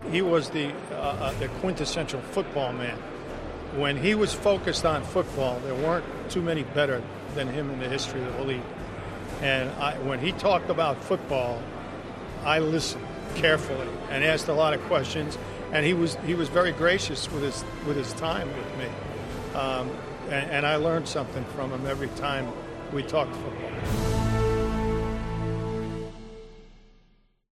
he was the quintessential football man. When he was focused on football, there weren't too many better than him in the history of the league. And when he talked about football, I listened carefully and asked a lot of questions. And he was very gracious with his time with me. And I learned something from him every time we talked football.